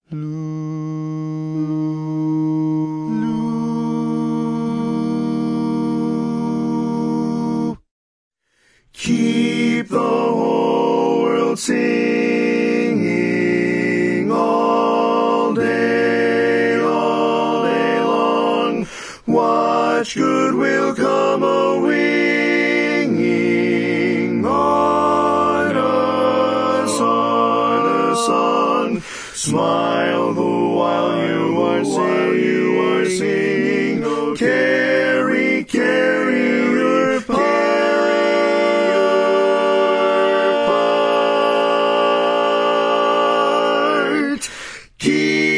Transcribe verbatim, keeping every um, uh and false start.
Loo. Keep the whole world singing all day, all day long. Watch goodwill come a-winging on us, on a song. Smile the while you are singing, you are singing. Oh, carry, carry your part. Keep